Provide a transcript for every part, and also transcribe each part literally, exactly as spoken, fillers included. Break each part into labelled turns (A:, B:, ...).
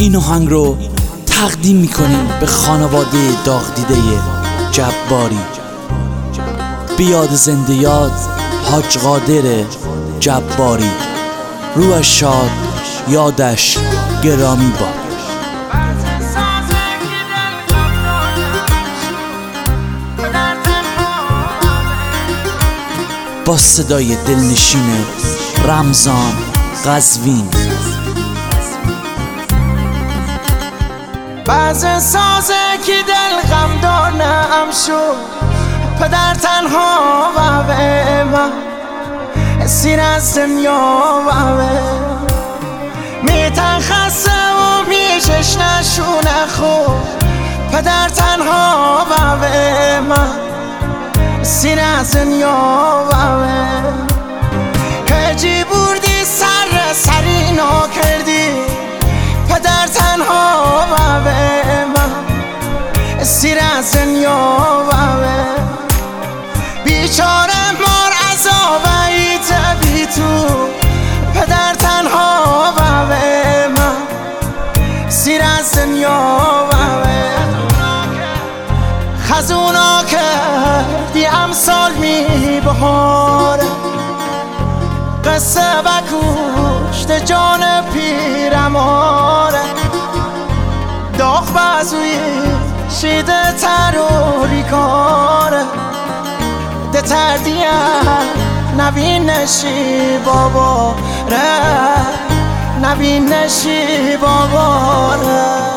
A: این آهنگ رو تقدیم میکنیم به خانواده داغ دیده جباری، به یاد زنده یاد حاج قادر جباری. روحش شاد، یادش گرامی باد. با صدای دلنشین رمضان قزوین.
B: بعض سازه که دل غمدار نم شد، پدر تنها و به من سیر از دنیا و به میتن خسته و پیشش نشونه خود. پدر تنها و به من سیر از دنیا و به کجی بردی سر سری نا کردی. پدر تنها و به من سیر از دنیا و به بیچاره مار عذابی تبی تو. پدر تنها و به من سیر از دنیا و به خزونا کردی امسال می بهاره. قصه بکشت جان پیرماره، داغ بازوی شیده تروری کاره. ده تردیه نبینشی بابا ره، نبینشی بابا ره.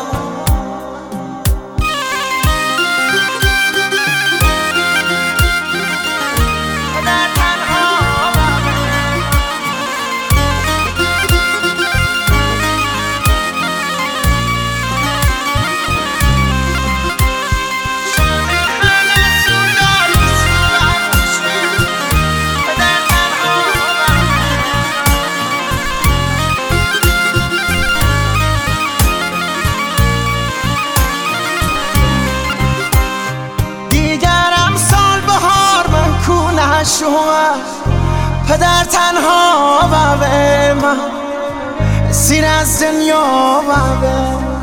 B: پدر تنها و به من سیر از دنیا و به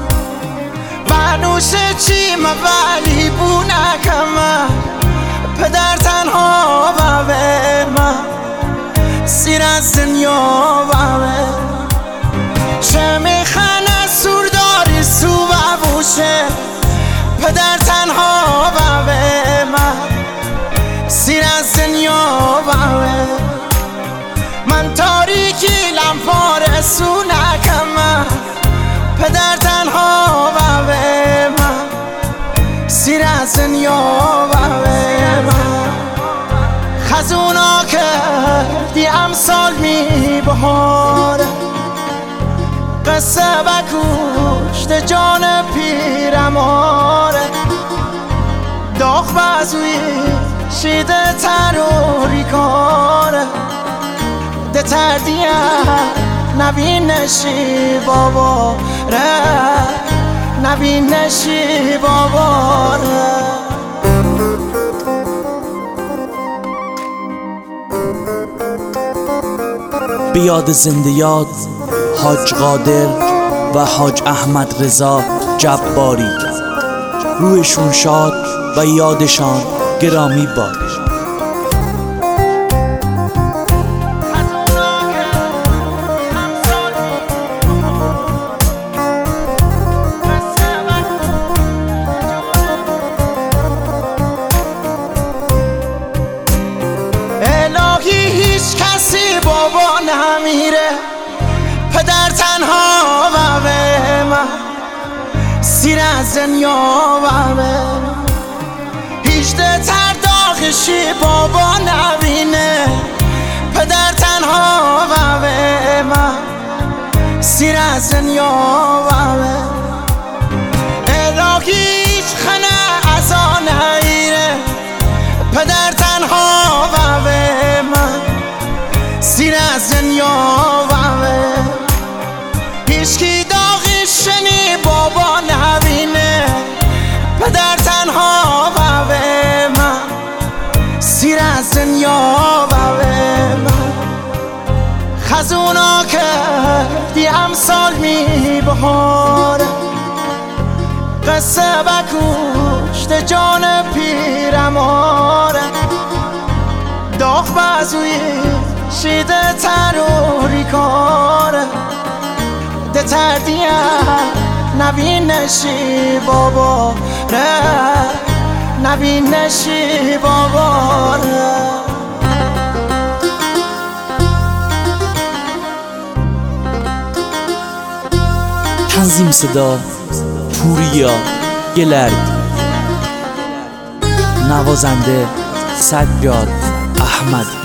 B: بنوش چی مولی بونه کمه. پدر تنها و به من سیر از دنیا و به چه میخنه سورداری سو و بوشه. پدر تنها و به من سیر از دنیا و به من تاریکی لمپار سو نکمه. پدر تنها و به من سیر از دنیا و به من خزونا کردی امسال می بهاره. قصه بکشت جان پیرماره، داغ بازوی شیده تروری کاره. ده تردیه نبینشی بابا ره، نبینشی بابا ره.
A: به یاد زنده یاد حاج قادر و حاج احمد رضا جباری. روحشون شاد و یادشان گرامی باد.
B: الهی هیچ کسی بابا نمیره. پدر تنها و به من سیر از دنیا و به هیچده تر داغشی بابا نبینه. پدر تنها و به من سیر از دنیا و به الهی هیچ خنه از آن نگیره. پدر تنها و به من سیر از دنیا و به هیچکی داغشنی بابا نبینه. پدر تنها و به من سیر از دنیا و به من خزونا کردی بی امثال می بهاره، قصه بکشت جان پیرماره، داغ بازوی شیده تروری کاره، ده تردیه نبینشی بابا ره، نبینشی بابا ره.
A: تنظیم صدا پوریا گلرد، نوازنده سجاد احمد.